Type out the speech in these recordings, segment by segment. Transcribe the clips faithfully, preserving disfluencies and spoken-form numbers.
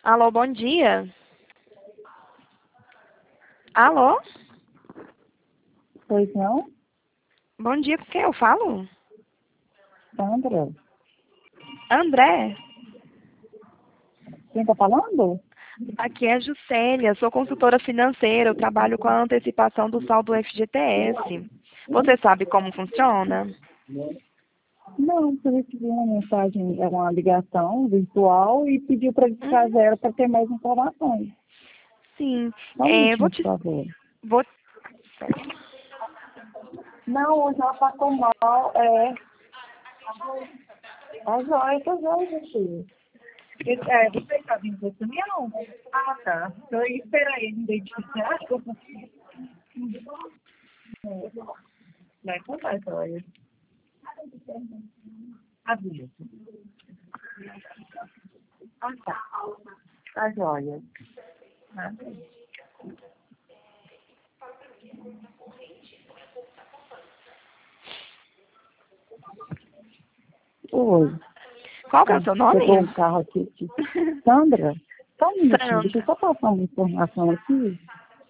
Alô, bom dia. Alô? Pois não? Bom dia, com quem eu falo? Sandra? André, Quem tá falando? aqui é a Juscelia, sou consultora financeira, eu trabalho com a antecipação do saldo F G T S. Você sabe como funciona? Não, você recebeu uma mensagem, é uma ligação virtual e pediu para ficar Uhum. zero para ter mais informações. Sim, Só um é, vou minutinho, por te... favor. Vou... Certo. Não, hoje ela passou mal, é. A joia, tá joia, gente. É, você está vindo desse caminhão? Ah, tá. Então, espera aí, me identificar. Vai contar a joia. Avisa. Ah, tá. A joia. Ah, oi. Qual que é o Ah, seu nome? chegou um carro aqui. aqui. Sandra, só um minutinho, deixa eu Sandra. só passar uma informação aqui.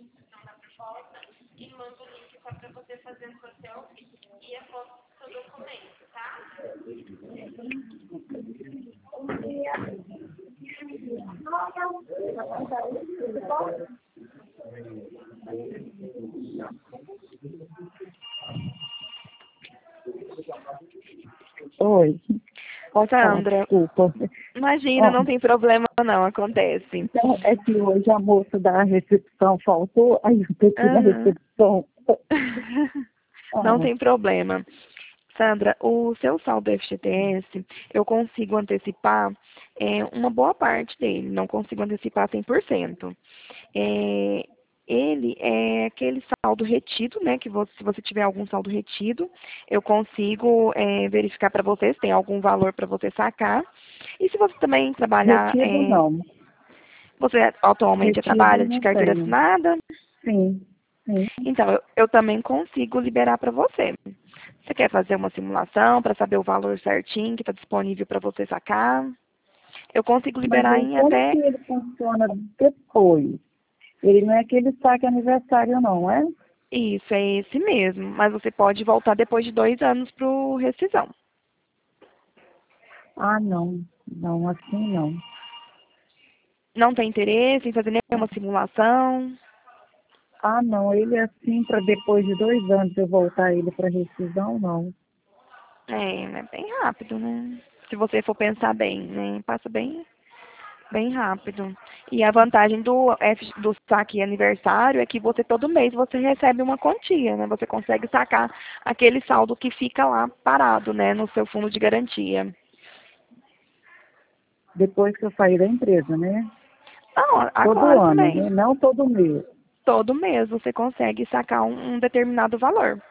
Oi, pode falar, Sandra, desculpa. imagina, Ó, não tem problema não, acontece. então, é que hoje a moça da recepção faltou, aí eu tenho que ir na Aham. recepção. Não Ah, tem problema. Sandra, o seu saldo F G T S, eu consigo antecipar é, uma boa parte dele, não consigo antecipar cem por cento. É, ele é aquele saldo retido, né, que você, se você tiver algum saldo retido, eu consigo é, verificar para você se tem algum valor para você sacar. E se você também trabalhar, retido é, não. você atualmente Retido trabalha de não carteira tenho. assinada, Sim, sim. então eu, eu também consigo liberar para você. Você quer fazer uma simulação para saber o valor certinho que está disponível para você sacar? Eu consigo Mas liberar aí em como até que ele funciona depois? Ele não é aquele saque aniversário não, é? isso, é esse mesmo. Mas você pode voltar depois de dois anos para o rescisão. Ah, não. Não, assim não. Não tem interesse em fazer nenhuma simulação? Ah, não, ele é assim para depois de dois anos eu voltar ele para rescisão, não. É, é bem rápido, né? Se você for pensar bem, né? Passa bem, bem rápido. E a vantagem do, F, do saque aniversário é que você todo mês você recebe uma quantia, né? Você consegue sacar aquele saldo que fica lá parado, né? No seu fundo de garantia. Depois que eu sair da empresa, né? Não, Todo agora ano, também. né? Não todo mês. Todo mês você consegue sacar um, um determinado valor.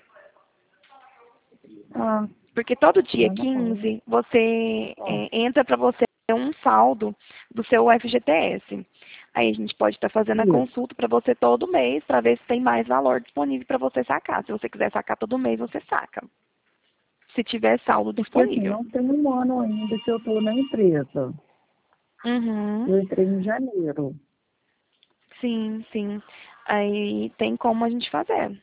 Ah, Porque todo dia não, não. quinze você Ó, é, entra para você um saldo do seu F G T S. Aí a gente pode estar fazendo a isso. consulta para você todo mês para ver se tem mais valor disponível para você sacar. Se você quiser sacar todo mês, você saca. Se tiver saldo Porque assim, disponível. não tem um ano ainda que eu estou na empresa. Uhum. Eu entrei em janeiro. Sim, sim. Aí tem como a gente fazer.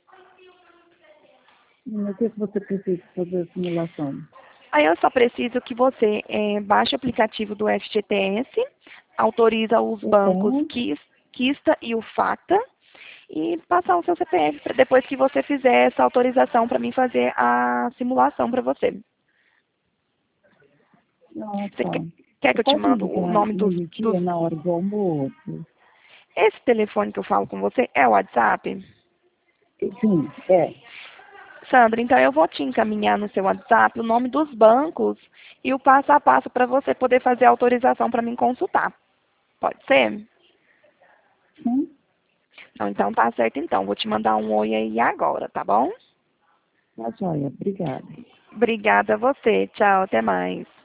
E o que, que você precisa fazer a simulação? Aí eu só preciso que você é, baixe o aplicativo do F G T S, autoriza os Eu bancos tenho, Quis- Quista e o Facta e passar o seu C P F pra depois que você fizer essa autorização para mim fazer a simulação para você. Você nossa, quer, quer você que eu te pode me mando o ligar nome dos, dos... meio-dia na hora do almoço? Esse telefone que eu falo com você é o WhatsApp? Sim, é. Sandra, então eu vou te encaminhar no seu WhatsApp o nome dos bancos e o passo a passo para você poder fazer a autorização para mim consultar. Pode ser? Sim, Não, então tá certo então. Vou te mandar um oi aí agora, tá bom? tá joia. Obrigada. Obrigada a você. Tchau, até mais.